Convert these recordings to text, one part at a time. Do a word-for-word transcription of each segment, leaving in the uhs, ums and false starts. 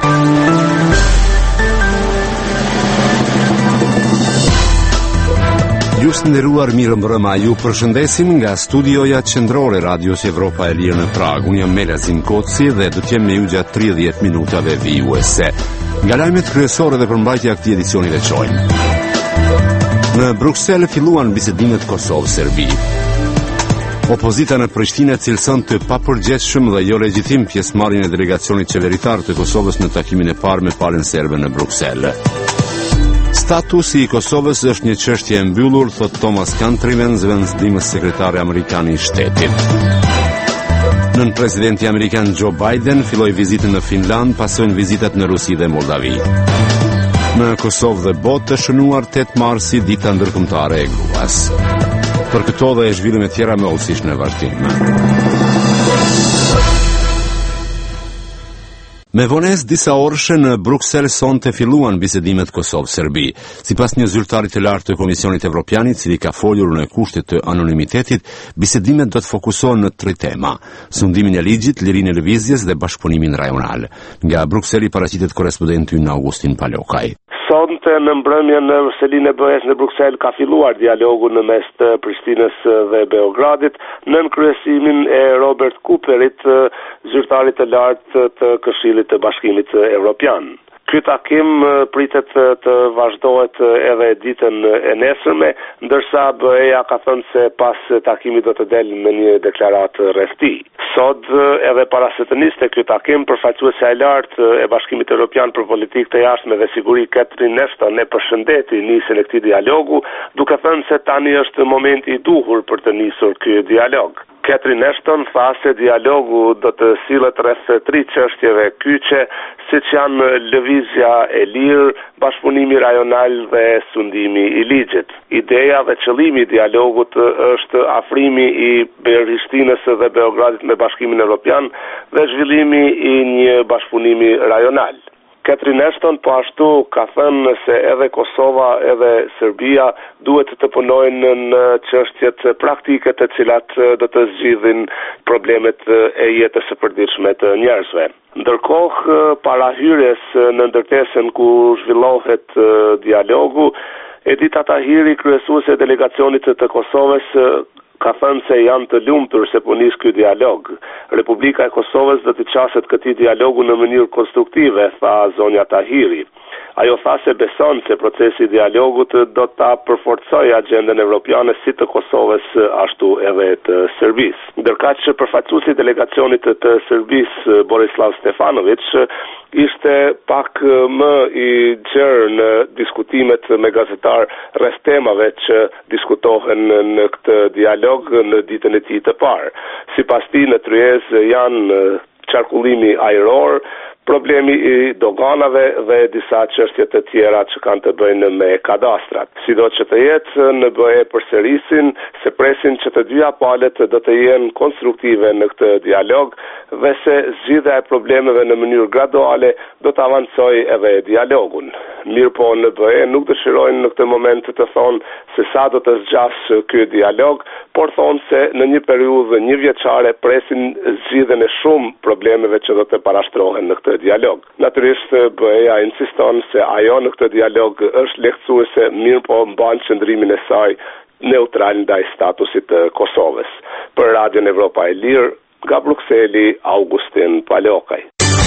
Ju të nderuar, mirëmbrëma, ju përshëndesim nga studioja qendrore Radios Evropa e Lirë në Prag. Unë jam Melazim Koci dhe do të jem me ju gjatë tridhjetë minutave vijuese. Nga lajmet kryesore dhe përmbajtja e këtij edicioni veçojnë. Në Bruksel filluan bisedimet Kosovë-Serbi. Opozita në Prishtinë cilëson të papërgjithshëm dhe jo legjitim pjesëmarrjen e delegacionit qeveritar të Kosovës në takimin e parë me palën serbe në Bruksel. Statusi i Kosovës është një çështje e mbyllur, thot Thomas Countryman, zëvendësdimës sekretari amerikan i shtetit. Nën presidenti amerikan Joe Biden filloi vizitën në Finland, pasojnë vizitat në Rusi dhe Moldavi. Në Kosovë dhe botë të shënuar tetë marsi, dita ndërkombëtare e gruas. Për këto dhe e zhvillime tjera me olësish në vazhdim. Me vonesë disa orëshe në Bruksel sonte filluan bisedimet Kosovë-Serbi. Sipas një zyrtari të lartë të Komisionit Evropian, i cili ka folur në kushte të anonimitetit, bisedimet do të fokusohen në tre tema: sundimin e ligjit, lirinë e lëvizjes dhe bashkëpunimin rajonal. Nga Brukseli paraqitet korrespondenti ynë Augustin Palokaj. Sonte në mbrëmje në selinë e B E S në Bruksel ka filluar dialogu në mes të Prishtinës dhe Beogradit nën kryesimin e Robert Cooperit, zyrtarit të lartë të Këshillit të Bashkimit Evropian. Ky takim pritet të vazhdohet edhe ditën e nesërme, ndërsa B E-ja ka thënë se pas takimit do të delë me një deklaratë rreth tij. Sot edhe para se të niste ky takim, përfaqësuesja e lartë e Bashkimit Evropian për politikë të jashtme dhe siguri Catherine Ashton e përshëndeti nisjen e këtij dialogu, duke thënë se tani është momenti i duhur për të nisur ky dialog. Catherine Ashton tha se dialogu do të sillet rreth tre çështjeve kyçe, siç janë lëvizja e lirë, bashkëpunimi rajonal dhe sundimi i ligjit. Ideja dhe qëllimi i dialogut është afrimi i Prishtinës dhe Beogradit me Bashkimin Evropian dhe zhvillimi i një bashkëpunimi rajonal. Catherine Ashton po ashtu ka thënë se edhe Kosova edhe Serbia duhet të punojnë në çështjet praktike të cilat do të zgjidhin problemet e jetës së përditshme të njerëzve. Ndërkohë, para hyrjes në ndërtesën ku zhvillohet dialogu, Edita Tahiri, kryesuese e delegacionit të Kosovës, ka thënë se janë të lumtur se po nis ky dialog. Republika e Kosovës do të qaset këtij dialogu në mënyrë konstruktive, tha zonja Tahiri. Ajo tha se beson se procesi i dialogut do ta përforcojë agjendën evropiane si të Kosovës ashtu edhe të Serbisë. Ndërkaq që përfaqësuesi i delegacionit të Serbisë, Borislav Stefanović, ishte pak më i gjerë në diskutimet me gazetar rreth temave që diskutohen në këtë dialog në ditën e tij të parë. Sipas tij, në tryezë janë qarkullimi ajror, problemi i doganave dhe disa çështje të tjera që kanë të bëjnë me kadastrat. Sido që të jetë, në B E përsërisin se presin që të dyja palët do të jenë konstruktive në këtë dialog dhe se zgjidhja e problemeve në mënyrë graduale do të avancojë edhe dialogun. Mirë po, në B E nuk dëshirojnë në këtë moment të thonë se sa do të zgjasë ky dialog, por thonë se në një periudhë një vjeçare presin zgjidhjen e shumë problemeve që do të parashtrohen në këtë dialog. Natyrisht B E-ja insiston se ajo në këtë dialog është lehtësuese, mirë po mban qëndrimin e saj neutral ndaj statusit të Kosovës. Për Radion Evropa e Lirë, nga Brukseli, Augustin Palokaj.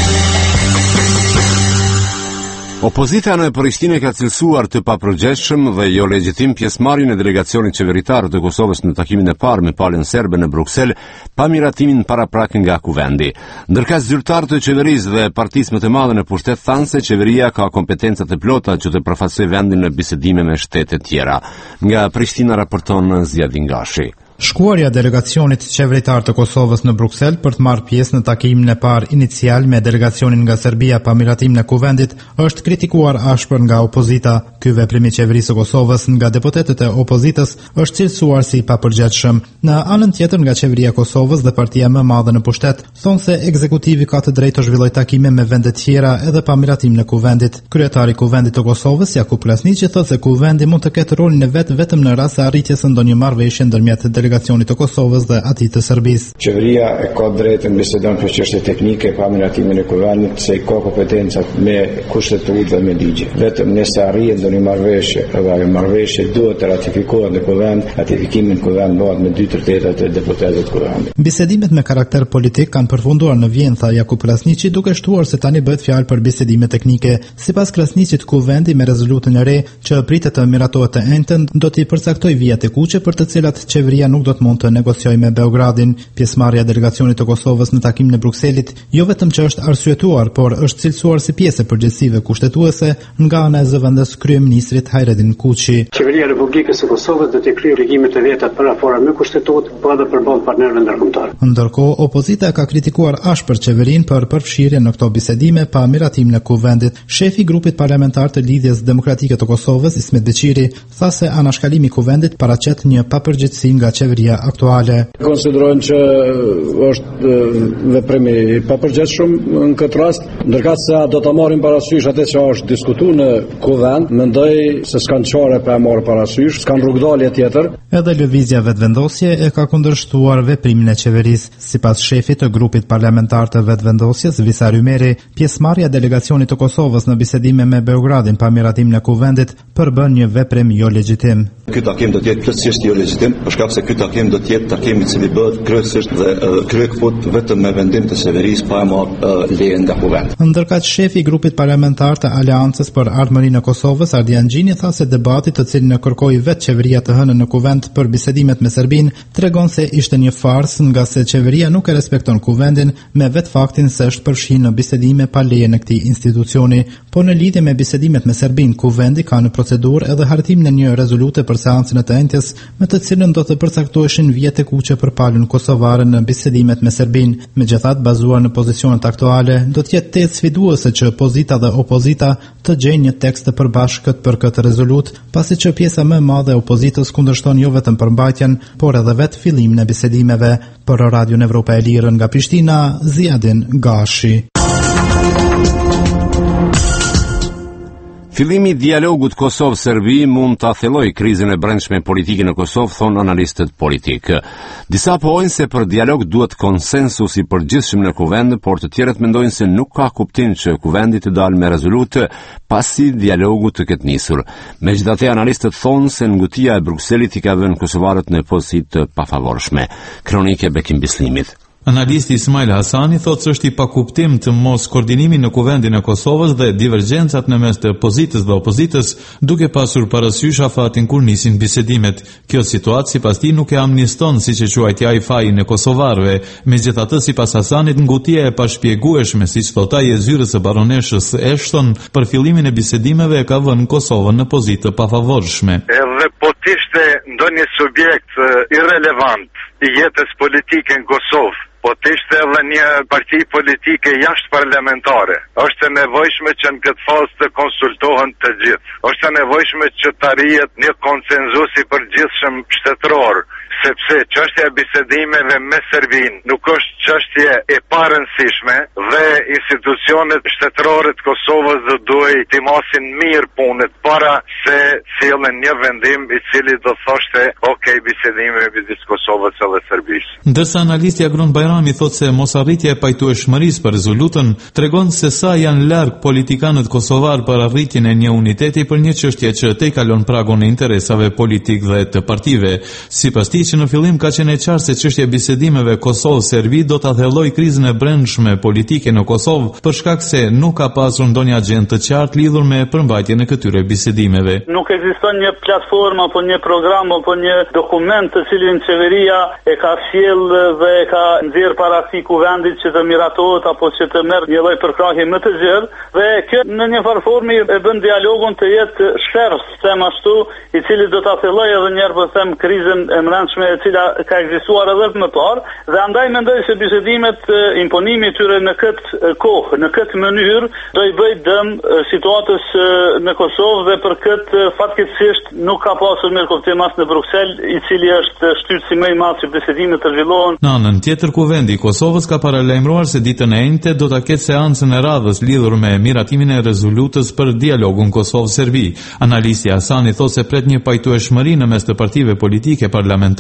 Opozita në Prishtinë ka cilësuar të papërgjithshëm dhe jo legjitim pjesëmarrjen e delegacionit qeveritar të Kosovës në takimin e parë me palën serbe në Bruksel, pa miratimin paraprak nga kuvendi. Ndërka zyrtarët të qeverisë dhe partisë më të madhe në pushtet thanë se qeveria ka kompetenca të plota që të përfaqësojë vendin në bisedime me shtete tjera. Nga Prishtina raporton Zjadin Gashi. Shkuarja e delegacionit qeveritar të Kosovës në Bruksel për të marrë pjesë në takimin e parë inicial me delegacionin nga Serbia pa miratimin e kuvendit është kritikuar ashpër nga opozita. Ky veprim i qeverisë së Kosovës nga deputetët e opozitës është cilësuar si i papërgjithshëm. Në anën tjetër, nga qeveria e Kosovës dhe partia më e madhe në pushtet thonë se ekzekutivi ka të drejtë të zhvillojë takime me vende të tjera edhe pa miratimin e kuvendit. Kryetari i kuvendit të Kosovës, Jakub Plasniqi, thotë se kuvendi mund të ketë rolin e vet vetëm në rast se arritjes së ndonjë marrëveshje ndërmjet delegacionit të Kosovës dhe atij të Serbisë. Qeveria e ka drejtën bisedon për çështje teknike pa miratimin e kuvendit, se ka kompetencat me kushtetutë dhe me ligje. Vetëm nëse arrihet ndonjë marrëveshje, edhe ajo marrëveshje duhet të ratifikohet në kuvend, ratifikimin në kuvend bëhet me dy tërtetat e deputetëve të kuvendit. Bisedimet me karakter politik kanë përfunduar në Vjenë, tha Jakub Krasniqi, duke shtuar se tani bëhet fjalë për bisedime teknike. Sipas Krasniqit, kuvendi me rezolutën e re që pritet të miratohet të enjtën do t'i përcaktoj vijat e kuqe për të cilat qeveria nuk do të mund të negociojë me Beogradin. Pjesëmarrja e delegacionit të Kosovës në takimin e Brukselit jo vetëm që është arsyetuar, por është cilësuar si pjesë e përgjegjësive kushtetuese nga ana e zëvendës kryeministrit Hajredin Kuçi. Qeveria e Republikës së Kosovës do të kryejë obligimet e veta për raportet me kushtetutë, por edhe përballë partnerëve ndërkombëtar. Ndërkohë, opozita ka kritikuar ashpër qeverinë për përfshirjen në këto bisedime pa miratimin e kuvendit. Shefi i grupit parlamentar të Lidhjes Demokratike të Kosovës, Ismet Beqiri, tha se anashkalimi i kuvendit paraqet një papërgjegjësi nga qeveria aktuale. Konsiderojnë që është veprim i papërgjegjshëm në këtë rast, ndërkëse se do ta marrim parasysh atë që është diskutuar në kuvend, mendoj se s'kan çare pa marrë parasysh, s'kan rrugdalje tjetër. Edhe lëvizja vetvendosje e ka kundërshtuar veprimin e qeverisë. Sipas shefit të grupit parlamentar të vetvendosjes, Visar Ymeri, pjesëmarrja e delegacionit të Kosovës në bisedime me Beogradin pa miratimin e kuvendit përbën një veprim jo legjitim. Ky takim do të jetë plotësisht jo legjitim, për shkak se ky takim do të jetë takim i cili bëhet kryesisht dhe uh, kryekfut vetëm me vendim të qeverisë pa marrë uh, leje nga kuvendi. Ndërkaq shefi i grupit parlamentar të Aleancës për Ardhmërinë e Kosovës, Ardian Gjini, tha se debati të cilin e kërkoi vetë qeveria të hënën në kuvend për bisedimet me Serbinë tregon se ishte një farsë, nga se qeveria nuk e respekton kuvendin me vetë faktin se është përfshirë në bisedime pa leje në këtij institucioni. Po në lidhje me bisedimet me Serbinë, kuvendi ka në procedurë edhe hartimin e një rezolute për seancën e të enjtës, me të cilën do të përcaktoheshin vijat e kuqe për palën kosovare në bisedimet me Serbinë. Megjithatë, bazuar në pozicionet aktuale, do të jetë tetë sfiduese që pozita dhe opozita të gjejnë një tekst të përbashkët për këtë rezolut, pasi që pjesa më e madhe e opozitës kundërshton jo vetëm përmbajtjen, por edhe vetë fillimin e bisedimeve. Për Radion Evropa e Lirën nga Prishtina, Ziadin Gashi. Fillimi i dialogut Kosovë-Serbi mund ta thellojë krizën e brendshme politike në Kosovë, thon analistët politik. Disa pohojnë se për dialog duhet konsensus i përgjithshëm në kuvend, por të tjerët mendojnë se nuk ka kuptim që kuvendi të dalë me rezolutë pasi dialogu të ketë nisur. Megjithatë, analistët thonë se ngutia e Brukselit i ka vënë kosovarët në pozitë të pafavorshme. Kronike Bekim Bislimit. Analisti Ismail Hasani thotë se është i pakuptim të mos koordinimi në kuvendin e Kosovës dhe divergjencat në mes të pozitës dhe opozitës, duke pasur parasysh afatin kur nisin bisedimet. Kjo situatë sipas tij nuk e amniston siç e quajti ai fajin e kosovarëve. Megjithatë, sipas Hasanit, ngutia e pashpjegueshme, siç thot ai, e zyrës së baroneshës Ashton për fillimin e bisedimeve e ka vënë Kosovën në pozitë të pafavorshme. Edhe po t'ishte ndonjë subjekt irrelevant i jetës politike në Kosovë, po t'ishte edhe një parti politike jashtë parlamentare, është e nevojshme që në këtë fazë të konsultohen të gjithë. Është e nevojshme që të arrihet një konsenzus i përgjithshëm shtetëror, sepse çështja e bisedimeve me Serbinë nuk është çështje e parëndësishme dhe institucionet shtetërore të Kosovës do duhet të masin mirë punët para se sillen një vendim i cili do thoshte ok, bisedime midis Kosovës dhe Serbisë. Ndërsa analisti Agron Bajrami thotë se mosarritja e pajtueshmërisë për rezolutën tregon se sa janë larg politikanët kosovar për arritjen e një uniteti për një çështje që tej kalon pragun e interesave politik dhe të partive. Sipas tij, që në fillim ka qenë e qartë se çështja e bisedimeve Kosovë-Serbi do ta thellojë krizën e brendshme politike në Kosovë, për shkak se nuk ka pasur ndonjë agjendë të qartë lidhur me përmbajtjen e këtyre bisedimeve. Nuk ekziston një platformë apo një program apo një dokument të cilin qeveria e ka sjell dhe e ka nxjerr para si kuvendit që të miratohet apo që të merr një lloj përkrahje më të gjerë, dhe kjo në një farë formë e bën dialogun të jetë shtërës, them ashtu, i cili do ta thellojë edhe një herë po them krizën e brendshme e cila ka ekzistuar edhe më parë, dhe andaj mendoj se bisedimet, imponimi i tyre në këtë kohë, në këtë mënyrë, do i bëjë dëm situatës në Kosovë, dhe për këtë fatkeqësisht nuk ka pasur mirë kuptim as në Bruksel, i cili është shtytësi më i madh që bisedimet të zhvillohen. Në anën tjetër, kuvendi i Kosovës ka paralajmëruar se ditën e njëjtë do ta ketë seancën e radhës lidhur me miratimin e rezolutës për dialogun Kosovë-Serbi. Analisti Hasani thotë se pret një pajtueshmëri në mes të partive politike parlamentare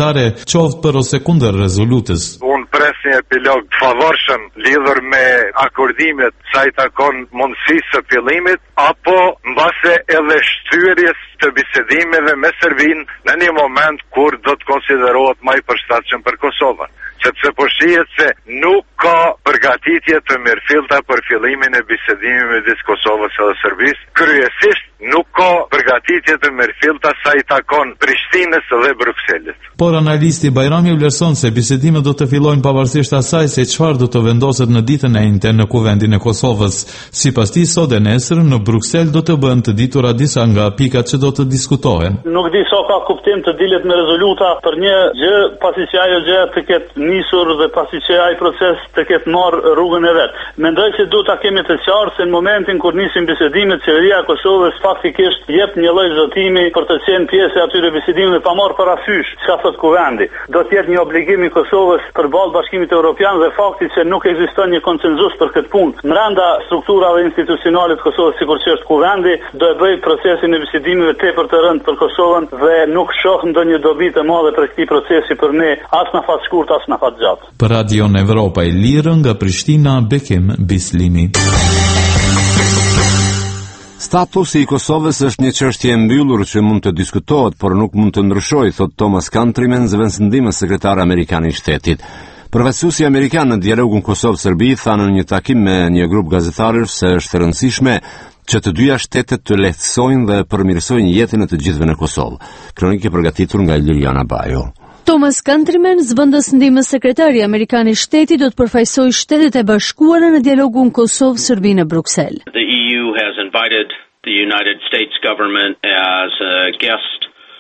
parlamentare, qoftë për ose kundër rezolutës. Unë pres një epilog të favorshëm lidhur me akordimet sa i takon mundësisë së fillimit, apo mbase edhe shtyrjes të bisedimeve me Serbinë në një moment kur do të konsiderohet më i përshtatshëm për Kosovën. Sepse po shihet se nuk ka përgatitje të mirëfillta për fillimin e bisedimeve midis Kosovës dhe Serbisë. Kryesisht nuk ka përgatitje të mirëfillta sa i takon Prishtinës dhe Brukselit. Por analisti Bajrami vlerëson se bisedimet do të fillojnë pavarësisht asaj se çfarë do të vendoset në ditën e njëjtë në Kuvendin e Kosovës. Sipas tij, sot e nesër në Bruksel do të bëhen të ditura disa nga pikat që do të diskutohen. Nuk di sa ka kuptim të dilet me rezoluta për një gjë pasi që ajo gjë të ketë nisur dhe pasi që ai proces të ketë marrë rrugën e vet. Mendoj se do ta kemi të qartë se në momentin kur nisin bisedimet, qeveria e Kosovës faktikisht jep një lloj zotimi për të qenë pjesë e atyre bisedimeve pa marrë parasysh çka thot Kuvendi. Do të jetë një obligim i Kosovës përballë Bashkimit Evropian dhe fakti që nuk ekziston një konsenzus për këtë punë brenda strukturave institucionale të Kosovës, sikur që është Kuvendi, do e bëj procesin e bisedimeve tepër të rënd për Kosovën dhe nuk shoh ndonjë dobi të madhe për këtë procesi për ne, as në fat shkurt as në fat gjatë. Për Radion Evropa e Lirë nga Prishtina, Bekim Bislimi. Statusi i Kosovës është një çështje e mbyllur që mund të diskutohet, por nuk mund të ndryshojë, thot Thomas Countryman, zëvendësndimës sekretar amerikan i shtetit. Përfaqësuesi amerikan në dialogun Kosovë-Serbi tha në një takim me një grup gazetarësh se është e rëndësishme që të dyja shtetet të lehtësojnë dhe përmirësojnë jetën e të gjithëve në Kosovë. Kronikë e përgatitur nga Liliana Bajo. Thomas Countryman, zëvendësndimës sekretari amerikan i shtetit, do të përfaqësojë Shtetet e Bashkuara në dialogun Kosovë-Serbi në Bruksel. The E U has invited the United States government as a guest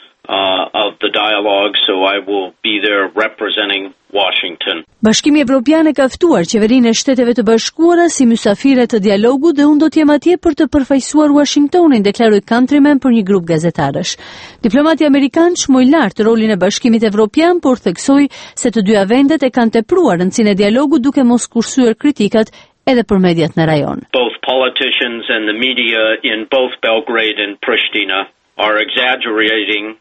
uh, of the dialogue, so I will be there representing Washington. Bashkimi Evropian e ka ftuar qeverinë e Shteteve të Bashkuara si mysafire të dialogut dhe unë do të jem atje për të përfaqësuar Washingtonin, deklaroi Countryman për një grup gazetarësh. Diplomati amerikan shmoi lart rolin e Bashkimit Evropian, por theksoi se të dyja vendet e kanë tepruar rëndësinë e dialogut duke mos kursyer kritikat edhe për mediat në rajon. Both politicians and the media in both Belgrade and Pristina are exaggerating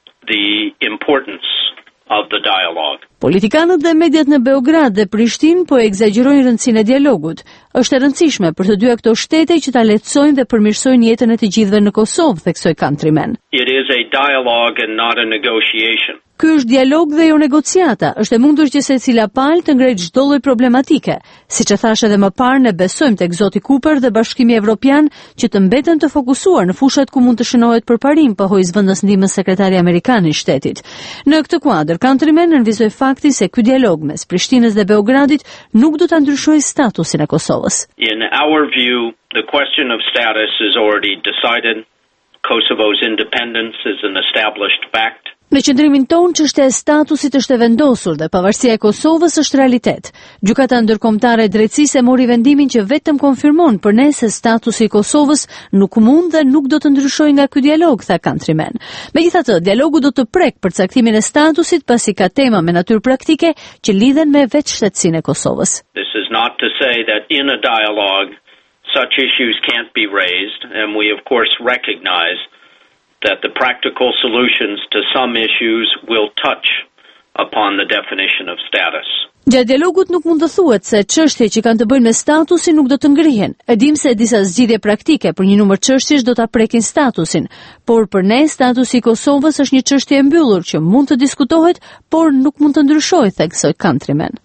the importance of the dialogue. Politikanët dhe mediat në Beograd dhe Prishtinë po egzagjerojnë rëndësinë e dialogut. Është e rëndësishme për të dyja këto shtete që ta lehtësojnë dhe përmirësojnë jetën e të gjithëve në Kosovë, theksoi Countryman. It is a dialogue and not a negotiation. Ky është dialog dhe jo negociata. Është e mundur që secila palë të ngrejë çdo lloj problematike. Siç e thash edhe më parë, ne besojmë tek Zoti Cooper dhe Bashkimi Evropian që të mbeten të fokusuar në fushat ku mund të shënohet përparim, pohoi zëvendësndimës sekretari amerikan i shtetit. Në këtë kuadër, Countryman nënvizoi faktin se ky dialog mes Prishtinës dhe Beogradit nuk do ta ndryshojë statusin e Kosovës. In our view, the question of status is already decided. Kosovo's independence is an established fact. Në qëndrimin tonë, çështja e statusit është e vendosur dhe pavarësia e Kosovës është realitet. Gjykata ndërkombëtare e drejtësisë e mori vendimin që vetëm konfirmon për ne se statusi i Kosovës nuk mund dhe nuk do të ndryshojë nga ky dialog, tha Countryman. Megjithatë, dialogu do të prek përcaktimin e statusit pasi ka tema me natyrë praktike që lidhen me vetështetësinë e Kosovës. This is not to say that in a dialogue such issues can't be raised, and we of course recognize that the practical solutions to some issues will touch upon the definition of status. Gjatë dialogut nuk mund të thuhet se çështjet që kanë të bëjnë me statusin nuk do të ngrihen. E dim se disa zgjidhje praktike për një numër çështjesh do ta prekin statusin, por për ne statusi i Kosovës është një çështje e mbyllur që mund të diskutohet, por nuk mund të ndryshojë, theksoi Countryman.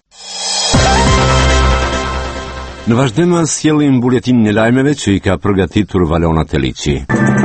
Në vazhdim sjellim buletinin e lajmeve që i ka përgatitur Valona Teliçi.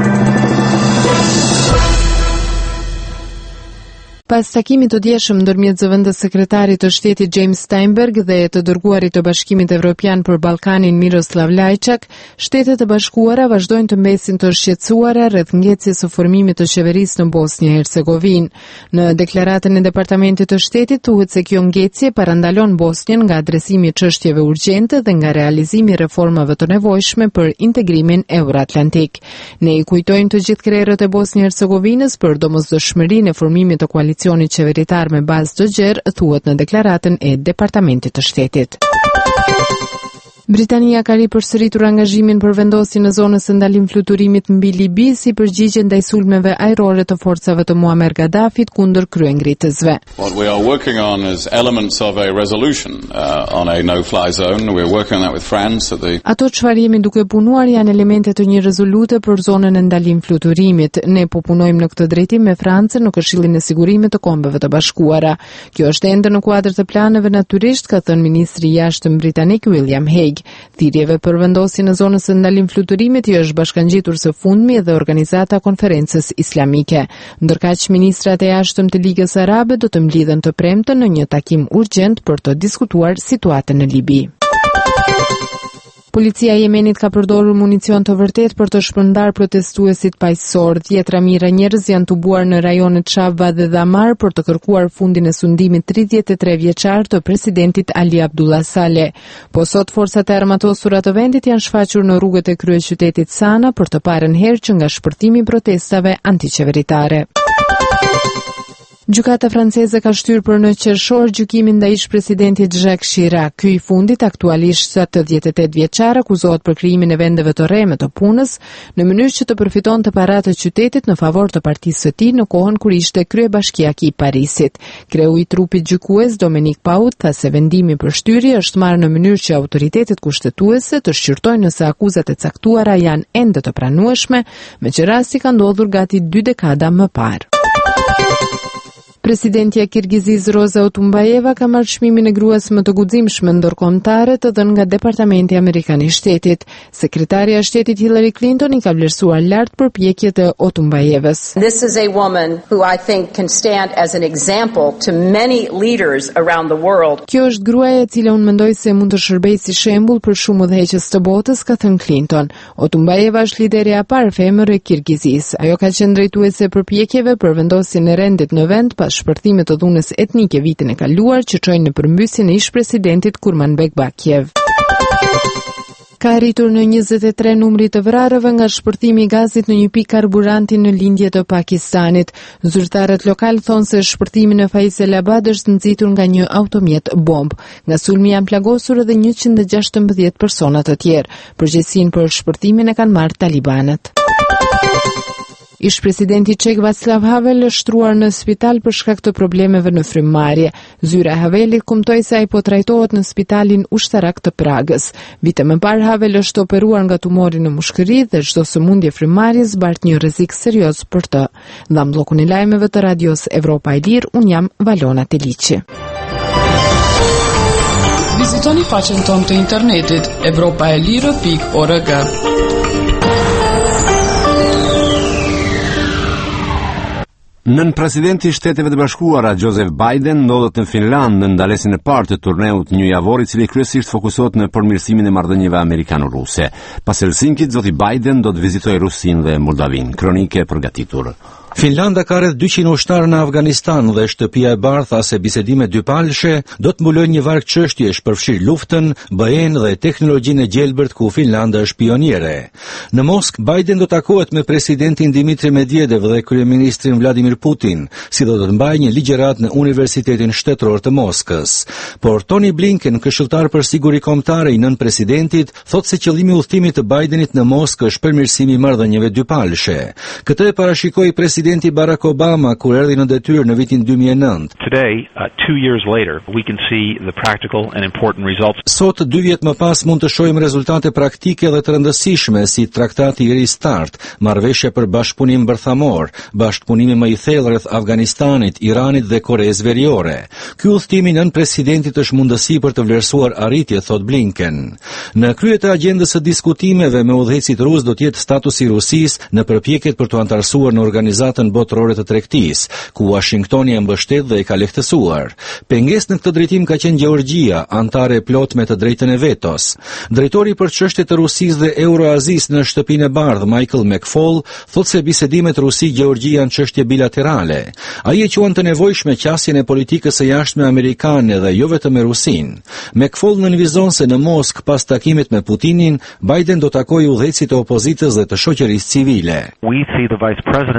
Pas takimit të dieshëm ndërmjet zëvendës sekretarit të shtetit James Steinberg dhe të dërguarit të Bashkimit Evropian për Ballkanin Miroslav Lajçak, Shtetet e Bashkuara vazhdojnë të mbesin të shqetësuara rreth ngecjes së formimit të qeverisë në Bosnjë-Hercegovinë. Në deklaratën e Departamentit të Shtetit thuhet se kjo ngecje parandalon Bosnjën nga adresimi i çështjeve urgjente dhe nga realizimi i reformave të nevojshme për integrimin euroatlantik. Ne i kujtojmë të gjithë krerët e Bosnjë-Hercegovinës për domosdoshmërinë e formimit të koalicionit qeveritar me bazë të gjerë, thuhet në deklaratën e Departamentit të Shtetit. Britania ka ripërsëritur angazhimin për vendosjen në zonës së ndalim fluturimit mbi Libi si përgjigje ndaj sulmeve ajrore të forcave të Muammar Gaddafit kundër kryengritësve. What we are working on is elements of a resolution uh, on a no-fly zone. We are working on that with France at the Ato çfarë jemi duke punuar janë elemente të një rezolute për zonën e ndalim fluturimit. Ne po punojmë në këtë drejtim me Francën në Këshillin e Sigurimit të Kombeve të Bashkuara. Kjo është ende në kuadër të planeve natyrisht, ka thënë ministri i jashtëm britanik William Hague. Thirrjeve për vendosjen në zonës së ndalim fluturimit i është bashkangjitur së fundmi edhe organizata Konferencës Islamike. Ndërkaq ministrat e jashtëm të Ligës Arabe do të mblidhen të premten në një takim urgjent për të diskutuar situatën në Libi. Policia e Yemenit ka përdorur municion të vërtet për të shpërndar protestuesit paqësor. Dhjetra mijëra njerëz janë tubuar në rajonet Shabwa dhe Dhamar për të kërkuar fundin e sundimit tridhjetë e tre vjeçar të presidentit Ali Abdullah Saleh. Po sot forcat e armatosura të vendit janë shfaqur në rrugët e kryeqytetit Sana për të parën herë që nga shpërtimi i protestave antiqeveritare. Gjykata franceze ka shtyrë për në qershor gjykimin ndaj ish-presidentit Jacques Chirac. Ky i fundit, aktualisht tetëdhjetë e tetë vjeçar, akuzohet për krijimin e vendeve të rreme të punës në mënyrë që të përfitonte paratë të qytetit në favor të partisë së tij në kohën kur ishte kryebashkiaki i Parisit. Kreu i trupit gjykues Dominique Paut tha se vendimi për shtyrje është marrë në mënyrë që autoritetet kushtetuese të shqyrtojnë nëse akuzat e caktuara janë ende të pranueshme, me që rasti ka ndodhur gati dy dekada më parë. Presidentja e Kirgizisë Roza Otunbayeva ka marrë çmimin e gruas më të guximshme ndërkombëtare të dhënë nga Departamenti Amerikan i Shtetit. Sekretarja e Shtetit Hillary Clinton i ka vlerësuar lart përpjekjet e Otunbayevës. This is a woman who I think can stand as an example to many leaders around the world. Kjo është gruaja e cila unë mendoj se mund të shërbejë si shembull për shumë udhëheqës të botës, ka thënë Clinton. Otunbayeva është lideri i parë femër e Kirgizisë. Ajo ka qenë drejtuese e përpjekjeve për vendosjen e rendit në vend pas shpërtimit të dhunës etnike vitin e kaluar që çojnë në përmbysjen e ish-presidentit Kurmanbek Bakiev. Ka arritur në njëzet e tre numri të vrarëve nga shpërtimi i gazit në një pikë karburanti në lindje të Pakistanit. Zyrtarët lokal thonë se shpërtimi në Faisalabad është nxitur nga një automjet bomb. Nga sulmi janë plagosur edhe njëqind e gjashtëmbëdhjetë persona të tjerë. Përgjegjësinë për shpërtimin e kanë marrë talibanët. Ish-presidenti çek Václav Havel është shtruar në spital për shkak të problemeve në frymëmarrje. Zyra e Havelit kumtoi se ai po trajtohet në spitalin ushtarak të Pragës. Vite më parë Havel është operuar nga tumori në mushkëri dhe çdo sëmundje frymëmarrjes bart një rrezik serioz për të. Nga bllokun i lajmeve të Radios Evropa e Lirë, un jam Valona Teliçi. Vizitoni faqen tonë të internetit evropa e lirë pikë org. Nën presidenti i Shteteve të Bashkuara Joseph Biden ndodhet në Finland në ndalesin e parë të turneut njëjavor, i cili kryesisht fokusohet në përmirësimin e marrëdhënieve amerikano-ruse. Pas Helsinkit, zoti Biden do të vizitojë Rusinë dhe Moldavinë. Kronike e përgatitur. Finlanda ka rreth dyqind ushtarë në Afganistan dhe shtëpia e bardhë tha se bisedime dypalëshe do të mbulojnë një varg çështjesh përfshir luftën, B E-n dhe teknologjinë e gjelbërt ku Finlanda është pioniere. Në Moskë, Biden do takohet me presidentin Dmitri Medvedev dhe kryeministrin Vladimir Putin, si do të mbajë një ligjëratë në Universitetin Shtetëror të Moskës. Por Tony Blinken, këshilltar për siguri kombëtare i nën presidentit, thotë se qëllimi i udhëtimit të Bidenit në Moskë është përmirësimi i marrëdhënieve dypalëshe. Këtë e parashikoi presidenti Barack Obama kur erdhi në detyrë në vitin dy mijë e nëntë. Today, uh, two years later, we can see the practical and important results. Sot, dy vjet më pas, mund të shohim rezultate praktike dhe të rëndësishme si traktati i Restart, marrëveshje për bashkëpunim bërthamor, bashkëpunimi më i thellë rreth Afganistanit, Iranit dhe Koreas Veriore. Ky udhëtim i nën presidentit është mundësi për të vlerësuar arritje, thot Blinken. Në krye të agjendës së diskutimeve me udhëheqësit rus do të jetë statusi i Rusisë në përpjekjet për të antarësuar në organizatën botërore të tregtisë, ku Washingtoni e mbështet dhe e ka lehtësuar. Pengesë në këtë drejtim ka qenë Gjeorgjia, antare e plot me të drejtën e vetos. Drejtori për çështjet e Rusisë dhe Euroazisë në shtëpinë e bardhë, Michael McFaul, thotë se bisedimet Rusi-Gjeorgji janë çështje bilaterale. Ai e quan të nevojshme qasjen e politikës së jashtme amerikane dhe jo vetëm me Rusinë. McFaul nënvizon se në Moskë pas takimit me Putinin, Biden do takojë udhëheqësit e opozitës dhe të shoqërisë civile. We see the vice president's trip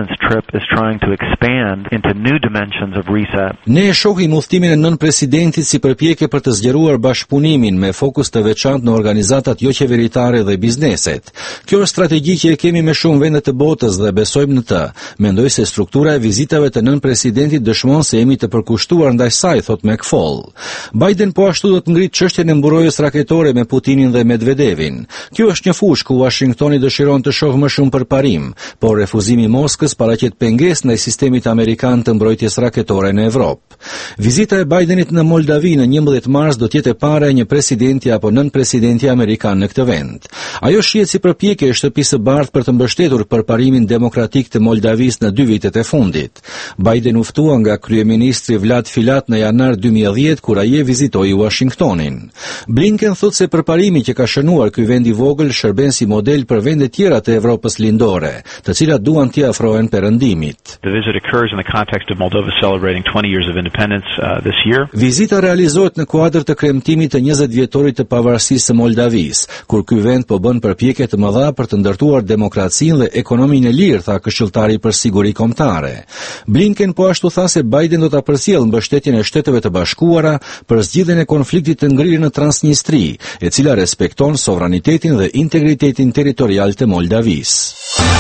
Europe is trying to expand into new dimensions of reset. Ne e shohim udhtimin e nën presidentit si përpjekje për të zgjeruar bashkëpunimin me fokus të veçantë në organizatat jo qeveritare dhe bizneset. Kjo është strategji që e kemi me shumë vende të botës dhe besojmë në të. Mendoj se struktura e vizitave të nën presidentit dëshmon se jemi të përkushtuar ndaj saj, thot McFall. Biden po ashtu do të ngritë çështjen e mburojjes raketore me Putinin dhe Medvedevin. Kjo është një fushë ku Washingtoni dëshiron të shohë më shumë përparim, por refuzimi i Moskës paraqet pengesë ndaj sistemit amerikan të mbrojtjes raketore në Evropë. Vizita e Bidenit në Moldavi në njëmbëdhjetë mars do të jetë e para e një presidenti apo nën presidenti amerikan në këtë vend. Ajo shihet si përpjekje e shtëpisë së bardhë për të mbështetur përparimin demokratik të Moldavisë në dy vitet e fundit. Biden u ftua nga kryeministri Vlad Filat në janar dy mijë e dhjetë kur ai e vizitoi Washingtonin. Blinken thotë se përparimi që ka shënuar ky vend i vogël shërben si model për vende tjera të Evropës lindore, të cilat duan t'i afrohen perëndimit. The visit occurs in the context of Moldova celebrating twenty years of independence uh, this year. Vizita realizohet në kuadër të kremtimit të njëzet vjetorit të pavarësisë së Moldavisë, kur ky vend po bën përpjekje të mëdha për të ndërtuar demokracinë dhe ekonominë e lirë, tha këshilltari për siguri kombëtare. Blinken po ashtu tha se Biden do ta përcjellë mbështetjen e Shteteve të Bashkuara për zgjidhjen e konfliktit të ngrirë në Transnistri, e cila respekton sovranitetin dhe integritetin territorial të Moldavisë.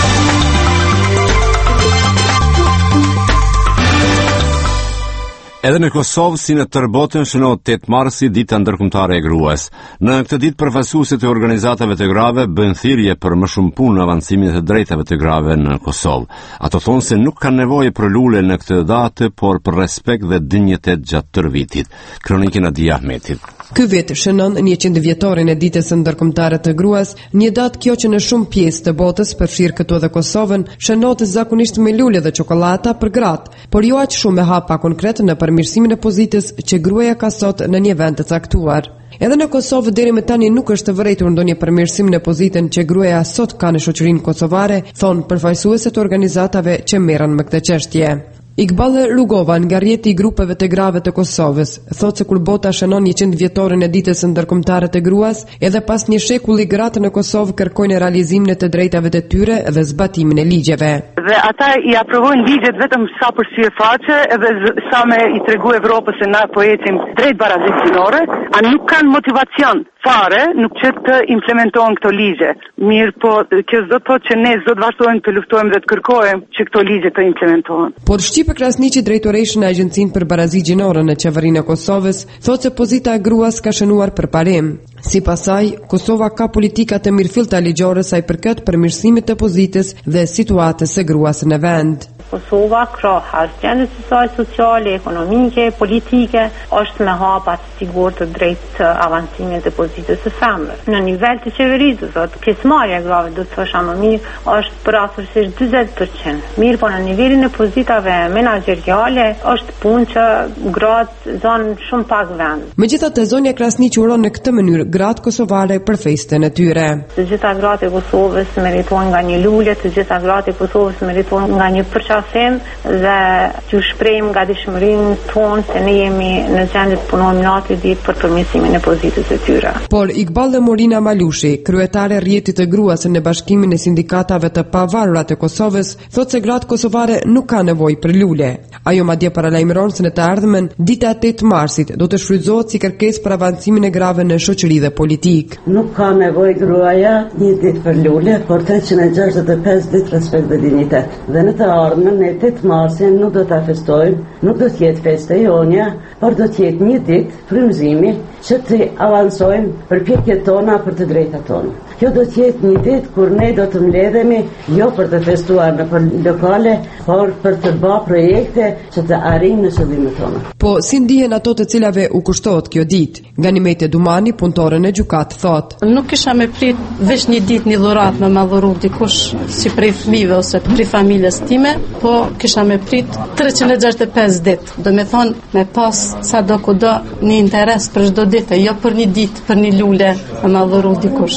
Edhe në Kosovë, si në tërë botën, shënohet tetë marsi dita ndërkombëtare e gruas. Në këtë ditë përfaqësuesit e organizatave të grave bëjnë thirrje për më shumë punë në avancimin e të drejtave të grave në Kosovë. Ato thonë se nuk kanë nevojë për lule në këtë datë, por për respekt dhe dinjitet gjatë tërë vitit. Kronikën e Adi Ahmetit. Ky vit shënon njëqind vjetorin e ditës së ndërkombëtare të gruas, një datë kjo që në shumë pjesë të botës, përfshirë këtu edhe Kosovën, shënohet zakonisht me lule dhe çokoladata për gratë, por jo aq shumë me hapa konkret në përmirësimin e pozitës që gruaja ka sot në një vend të caktuar. Edhe në Kosovë deri më tani nuk është vërejtur ndonjë përmirësim në pozitën që gruaja sot ka në shoqërinë kosovare, thonë përfaqësuesit të organizatave që merren me këtë çështje. Iqbal Rugova, nga rjeti i grupeve të grave të Kosovës, thotë se kur bota shënon njëqind vjetorin e ditës së ndërkombëtare të gruas, edhe pas një shekulli gratë në Kosovë kërkojnë realizimin e të drejtave të tyre dhe zbatimin e ligjeve. Dhe ata i aprovojnë ligjet vetëm sa për syfaqe edhe sa me i tregu Evropës se na po ecim drejt barazisë gjinore, a nuk kanë motivacion fare, nuk që të implementohen këto ligje. Mirë, po kjo s'do të thotë që ne s'do të vazhdojmë të luftojmë dhe të kërkojmë që këto ligje të implementohen. Por Shqipe Krasniqi, drejtoreshë në Agjencinë për Barazi Gjinore në qeverinë e Kosovës, thotë se pozita e gruas ka shënuar përparim. Sipas saj, Kosova ka politika të mirëfillta ligjore sa i përket përmirësimit të pozitës dhe situatës së gruas në vend. Kosova krahas gjendjes së saj sociale, ekonomike, politike, është me hapa të sigurt të drejtë të avancimit të pozitës së femrës. Në nivel të qeverisë, thotë, pjesëmarrja e grave do të thosha më mirë, është për afërsisht dyzet përqind. Mirë, po në nivelin e pozitave menaxheriale është punë që gratë zonë shumë pak vend. Megjithatë, zonja Krasniqi uron në këtë mënyrë gratë kosovare për festën e tyre. Të gjitha gratë e Kosovës meritojnë nga një lule, të gjitha gratë e Kosovës meritojnë nga një përqasim dhe që shprehim nga dishmërinë tonë se ne jemi në gjendje të punojmë natë ditë për përmirësimin e pozitës së tyre. Por Iqbal Morina Malushi, kryetare e rjetit të gruas në Bashkimin e Sindikatave të Pavarura të Kosovës, thotë se gratë kosovare nuk kanë nevojë për lule. Ajo madje paralajmëron se në të ardhmen dita e tetë marsit do të shfrytëzohet si kërkesë për avancimin e grave në shoqëri dhe politik. Nuk ka nevojë gruaja një ditë për lule, por treqind e gjashtëdhjetë e pesë ditë respekt dhe dinjitet. Dhe në të ardhmen në tetë marsin nuk do ta festojmë, nuk do të jetë festë jonja, por do të jetë një ditë frymëzimi që të avancojmë përpjekjet tona për të drejtat tona. Kjo do të jetë një ditë kur ne do të mbledhemi jo për të festuar në për lokale, por për të bërë projekte që të arrijmë në qëllimet tona. Po si ndihen ato të cilave u kushtohet kjo ditë? Ganimete Dumani, punëtore në gjykatë, thotë: Nuk kisha me prit veç një ditë një dhuratë me madhuru dikush si prej fëmijëve ose prej familjes time, po kisha me prit treqind e gjashtëdhjetë e pesë ditë. Do me thonë me pas sa do kudo një interes për çdo ditë, jo për një ditë, për një lule me madhuru dikush.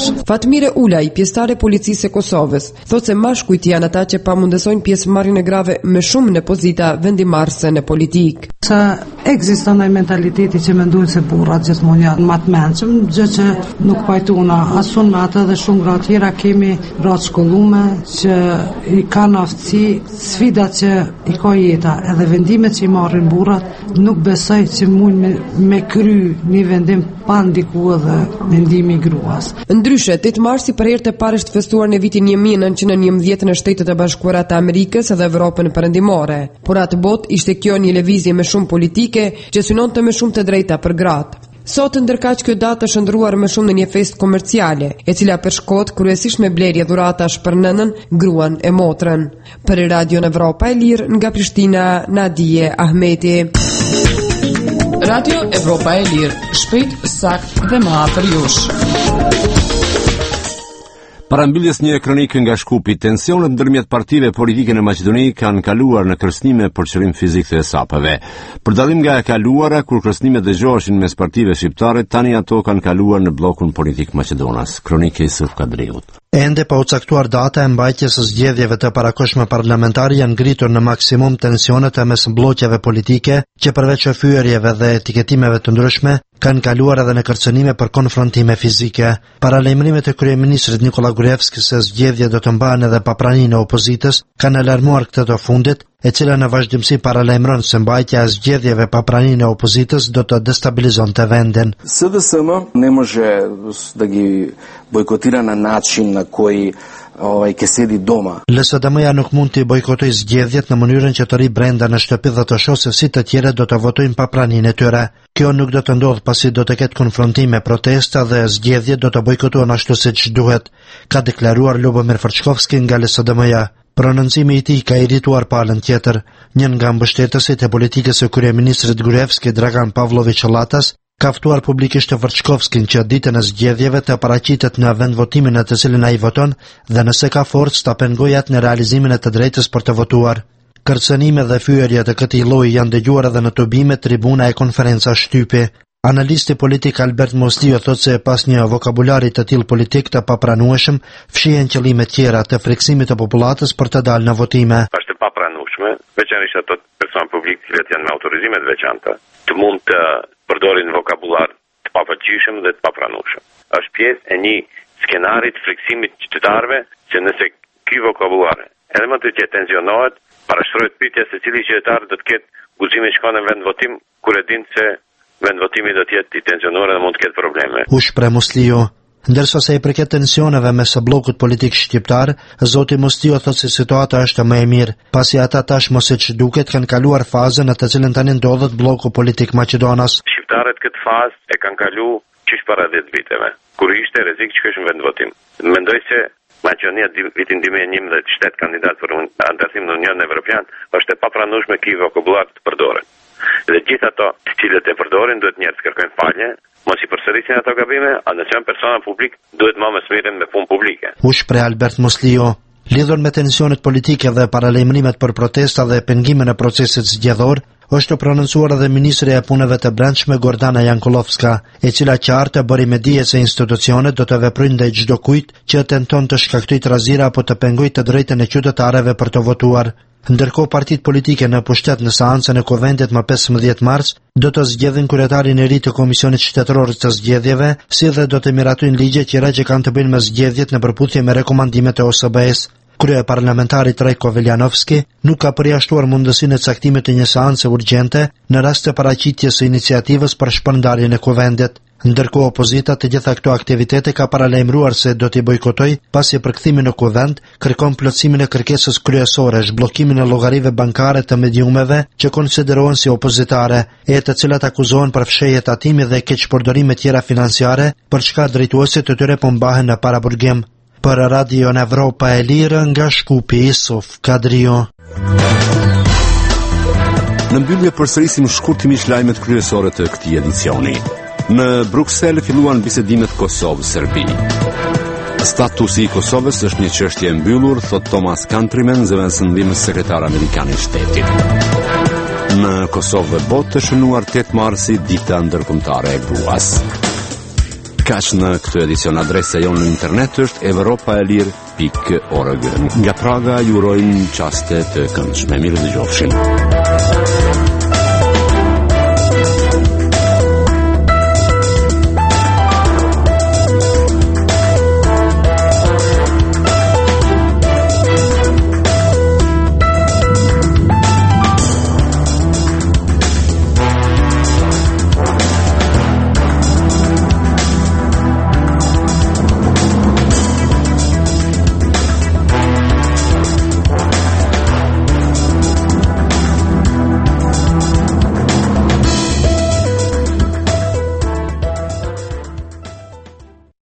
Vladimire Ula, i pjesëtar e policisë së Kosovës, thotë se mashkujt janë ata që pamundësojnë pjesëmarrjen e grave më shumë në pozita vendimarrëse në politikë. Që ekziston ai mentaliteti që mendojnë se burrat gjithmonë janë më të mendshëm, gjë që nuk pajtuna as unë me atë dhe shumë gra tjera kemi gra të shkolluar që i kanë aftësi, sfidat që i ka jeta edhe vendimet që i marrin burrat, nuk besoj që mund me, me kry një vendim pa ndikuar dhe mendimi i gruas. Ndryshe, tetë marsi për herë të parë është festuar në vitin një mijë e nëntëqind e njëmbëdhjetë në Shtetet e Bashkuara të Amerikës dhe Evropën Perëndimore. Por atë botë ishte kjo një lëvizje më shumë politike që synonte më shumë të drejta për gratë. Sot ndërkaq kjo datë është ndruar më shumë në një festë komerciale, e cila përshkohet kryesisht me blerje dhuratash për nënën, gruan e motrën. Për Radio Evropa e Lirë nga Prishtina, Nadije Ahmeti. Radio Evropa e Lirë, shpejt, sakt dhe më afër jush. Parambylljes një kronikë nga Shkupi, tensionet ndërmjet partive politike në Maqedoni kanë kaluar në kërcënime për qëllim fizik të sapave. Për dallim nga e kaluara, kur kërcënimet dëgjoheshin mes partive shqiptare, tani ato kanë kaluar në bllokun politik maqedonas. Kronika e Yusuf Kadriut. Ende pa u caktuar data e mbajtjes së zgjedhjeve të parakohshme parlamentare janë ngritur në maksimum tensionet e mes bllokjeve politike, që përveç fyerjeve dhe etiketimeve të ndryshme, kanë kaluar edhe në kërcënime për konfrontime fizike. Paralajmërimet e kryeministrit Nikola Gruevski se zgjedhjet do të mbahen edhe pa praninë e opozitës kanë alarmuar këtë të fundit, e cila në vazhdimsi paralajmëron se mbajtja e zgjedhjeve pa praninë e opozitës do të destabilizonte vendin. С Д С М не може да ги бойкотира на начин на koji ovaj ke sedi doma. L S D M-ja nuk mund të bojkotojë zgjedhjet në mënyrën që të rri brenda në shtëpi dhe të shohë se si të tjerët do të votojnë pa praninë e tyre. Kjo nuk do të ndodhë pasi do të ketë konfrontime, protesta dhe zgjedhjet do të bojkotohen ashtu siç duhet, ka deklaruar Lubomir Frçkovski nga L S D M-ja. Prononcimi i tij ka irrituar palën tjetër. Një nga mbështetësit e politikës së kryeministrit Gruevski, Dragan Pavlovich Latas, ka ftuar publikisht të Frçkovskin që ditën e zgjedhjeve të paraqitet në vendvotimin në të cilin ai voton dhe nëse ka forcë ta pengojë atë në realizimin e të drejtës për të votuar. Kërcënime dhe fyerje të këtij lloji janë dëgjuar edhe në tubime, tribuna e konferenca shtypi. Analisti politik Albert Moslio thotë se pas një vokabulari të tillë politik të papranueshëm, fshihen qëllime tjera të friksimit të popullatës për të dalë në votime. Është e papranueshme, veçanërisht ato person publik që janë me autorizime të veçanta, të mund të përdorin vokabular të papërgjithshëm dhe të papranueshëm. Është pjesë e një skenari të friksimit qytetarëve që nëse ky vokabular edhe më të që tensionohet, parashtrohet pyetja se cili qytetar do të ketë guximin shkon në vend votim kur e din se vend votimi do të jetë i tensionuar dhe mund të ketë probleme. U shpreh Moslio. Ndërsa sa i përket tensioneve mes bllokut politik shqiptar, zoti Moslio thotë se situata është më e mirë, pasi ata tashmë siç duket kanë kaluar fazën në të cilën tani ndodhet blloku politik maqedonas. Shqiptarët këtë fazë e kanë kalu çish para dhjetë viteve, kur ishte rrezik që kishte vend votim. Mendoj se Maqedonia vitin dy mijë e njëmbëdhjetë shtet kandidat për antarësim në Unionin Evropian është e papranueshme ky vokabular të përdoret. Dhe gjithë ato të cilët e përdorin duhet njerëz të kërkojnë falje, mos i përsërisin ato gabime, a nëse janë persona publik duhet më mos merren me punë publike. U shpreh Albert Moslio. Lidhur me tensionet politike dhe paralajmërimet për protesta dhe pengimin e procesit zgjedhor, është prononcuar edhe ministri e punëve të brendshme Gordana Jankulovska, e cila qartë bëri me dije se institucionet do të veprojnë ndaj çdo kujt që tenton të shkaktojë trazira apo të pengojë të drejtën e qytetarëve për të votuar. Ndërkohë partitë politike në pushtet në seancën e Kuvendit më pesëmbëdhjetë mars do të zgjedhin kryetarin e ri të Komisionit Shtetëror të Zgjedhjeve, si dhe do të miratojnë ligje tjera që kanë të bëjnë me zgjedhjet në përputhje me rekomandimet e O S B S. Krye parlamentari Trajko Veljanovski nuk ka përjashtuar mundësinë e caktimit të një seance urgjente në rast të paraqitjes së iniciativës për shpërndarjen e Kuvendit. Ndërkohë opozita të gjitha këto aktivitete ka paralajmëruar se do t'i bojkotoj pasi përkthimin në Kuvend kërkon plotësimin e kërkesës kryesore, zhbllokimin e llogarive bankare të mediumeve që konsiderohen si opozitare, e të cilat akuzohen për fshehje tatimi dhe keqpërdorime tjera financiare, për çka drejtuesit të tyre po mbahen në paraburgim. Për Radio Evropa e Lirë nga Shkupi, Yusuf Kadrio. Në mbyllje përsërisim shkurtimisht lajmet kryesore të këtij edicioni. Në Bruksel filluan bisedimet Kosovë-Serbi. Statusi i Kosovës është një çështje e mbyllur, thot Thomas Countryman, zëvendësëndimës sekretar amerikan i shtetit. Në Kosovë dhe botë të shënuar tetë marsi dita ndërkombëtare e gruas. Kaq në këtë edicion. Adresa jonë në internet është evropaelir pikë org. Nga Praga ju urojmë qaste të këndshme. Mirë dëgjofshim.